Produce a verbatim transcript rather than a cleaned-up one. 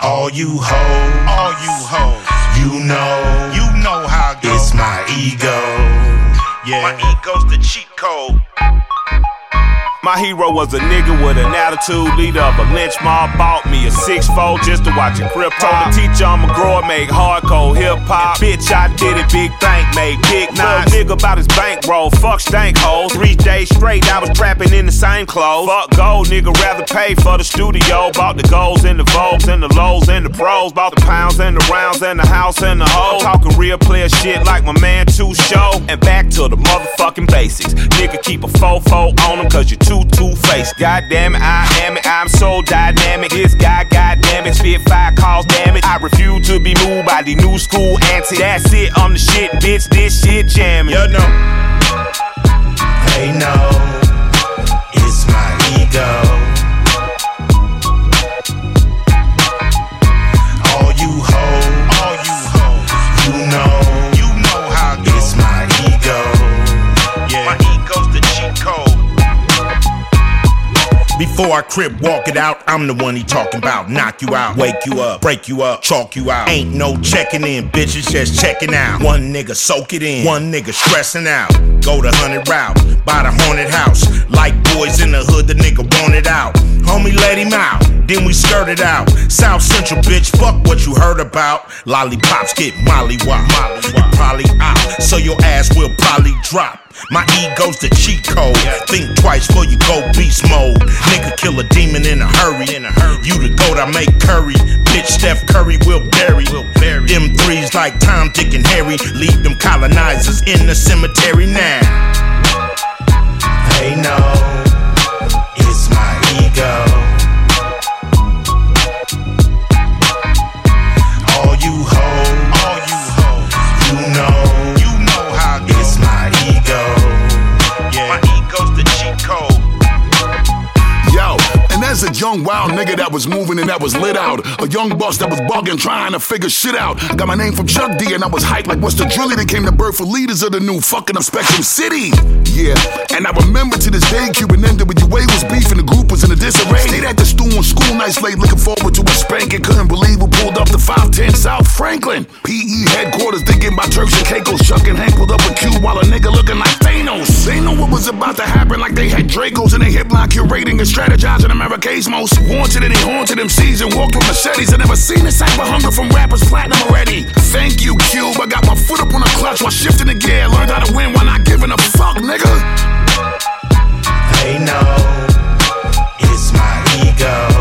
All you hoes, all you hoes, you know, you know how it goes. It's my ego. Yeah, my ego's the cheat code. My hero was a nigga with an attitude, leader of a lynch mob. Bought me a six fold just to watch it crip hop. Told the teacher I'm a grower, make hardcore hip hop. Bitch, I did it, big bank, made big nines. Nigga about his bankroll, fuck stank hoes. Three days straight, I was trapping in the same clothes. Fuck gold, nigga, rather pay for the studio. Bought the golds and the Vogues and the lows and the pros. Bought the pounds and the rounds and the house and the hoes. Talking real player shit like my man Two Show. And back to the motherfucking basics. Nigga, keep a fofo on him cause you too two-faced. God damn it, I am it, I'm so dynamic. This guy, god damn it, spit five calls, damn it. I refuse to be moved by the new school antics. That's it, I'm the shit, bitch, this shit jamming. You know. They know it's my ego. All you hoes, all you hoes, you know, you know how it goes. It's my ego. Yeah, my ego's the cheat code. Before I crib walk it out, I'm the one he talking about. Knock you out, wake you up, break you up, chalk you out. Ain't no checking in, bitches just checking out. One nigga soak it in, one nigga stressing out. Go the hundred route, buy the haunted house. Like boys in the hood, the nigga want it out. Homie let him out, then we skirt it out. South Central bitch, fuck what you heard about. Lollipops get molly wop, molly wop. Probably out, so your ass will probably drop. My ego's the cheat code. Think twice before you go beast mode. Nigga kill a demon in a hurry. You the goat, I make curry. Bitch, Steph Curry will bury. Them threes like Tom, Dick, and Harry. Leave them colonizers in the cemetery now. They know it's my ego. All you hoes, all you hoes, you know, you know how it goes. It's my ego. Yeah, my ego's the cheat code. Yo, and as a young wild nigga that was moving and that was lit out, a young boss that was bugging, trying to figure shit out. I got my name from Chuck D and I was hyped like what's the drilly that came to birth for leaders of the new fucking up Spectrum City. Yeah, and I remember to this day Cuban N W A was beefing, the group was in a disarray. Stayed at the stool on school nights late, looking forward to a spanking. Couldn't believe we pulled up to five ten South Franklin. P E headquarters thinking about Turks and Caicos. Chuck and Hank pulled up a Q while a nigga looking like Thanos. They know what was about to happen like they had Dracos in their hip line curating and strategizing America's most wanted and they haunted them season. Walked with machetes. I never seen this type of hunger from rappers platinum already. Thank you, Cube. I got my foot up on the clutch while shifting the gear. Learned how to win while not giving a fuck, nigga. They know it's my ego.